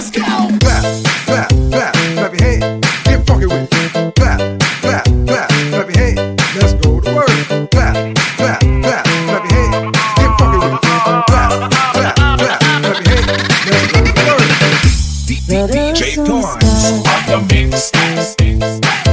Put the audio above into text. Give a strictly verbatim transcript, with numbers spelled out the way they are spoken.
let's go. Clap, clap, clap, clap your hands. Get funky with it. Clap, clap, clap, clap your hands. Let's go to work. Clap, clap, clap, clap your hands. Get funky with it. Clap, clap, clap, clap your hands. Let's go to work. D J Barnes on the mix.